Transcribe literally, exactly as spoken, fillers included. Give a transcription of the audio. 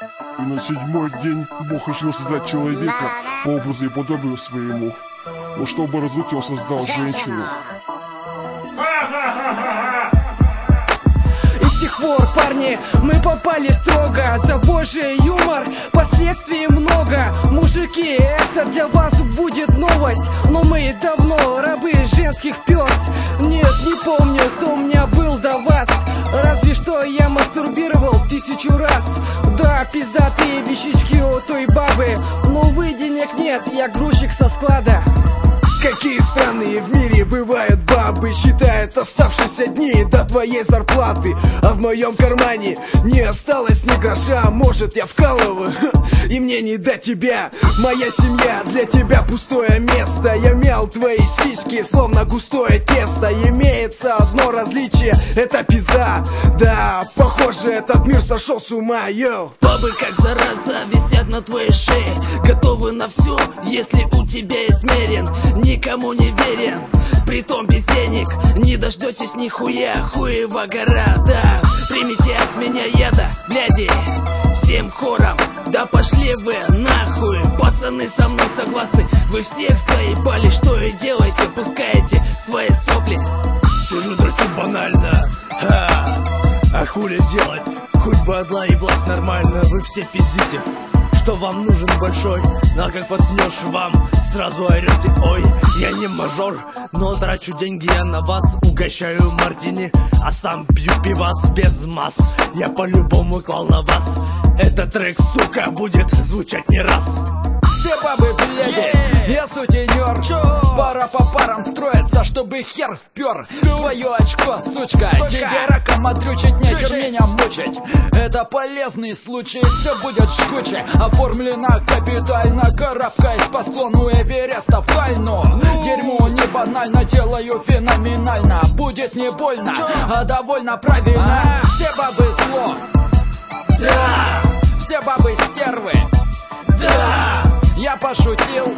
И на седьмой день Бог решил создать человека по образу и подобию своему. Но чтобы разуть его, создал женщину. И с тех пор, парни, мы попали строго. За божий юмор последствий много. Мужики, это для вас будет новость. Но мы давно рабы женских пёс. Нет, не помню, кто у меня был до вас. Разве что я мастурбировал тысячу раз. Да, пиздатые вещички у той бабы. Но увы, денег нет, я грузчик со склада. Какие странные в мире бывают бабы. Считают оставшиеся дни до твоей зарплаты. А в моем кармане не осталось ни гроша. Может, я вкалываю, и мне не до тебя. Моя семья для тебя пустое место. Я мял твои сиськи, словно густое тесто. Имеется одно различие, это пизда. Да, похоже, этот мир сошел с ума, йоу. Бабы как зараза висят на твоей шее. Готовы на все, если у тебя есть мерен. Никому не верен, притом без денег. Не дождетесь нихуя, хуева гора, да. Примите от меня яда, бляди, всем хором. Да пошли вы нахуй, пацаны со мной согласны. Вы всех заебали, что и делаете, пускаете свои сопли. Сижу, дрочу банально, ха. А хули делать, хоть бы одна еблась нормально. Вы все пиздите, что вам нужен большой. Но как потнешь вам, сразу орете: ой, я не мажор, но трачу деньги я на вас. Угощаю мартини, а сам пью пивас без масс. Я по-любому клал на вас. Этот трек, сука, будет звучать не раз. Все бабы, бляди, я сутенер. Пара по парам строится, чтобы хер впер. Твое очко, сучка, тебе раком отрючить, нехер меня мучить. Это полезный случай, все будет жгуче. Оформлено капитально, карабкаясь по склону Эвереста в тайну. Дерьмо не банально, делаю феноменально. Будет не больно, а довольно правильно. Все бабы зло, да. Все бабы стервы, да. Я пошутил,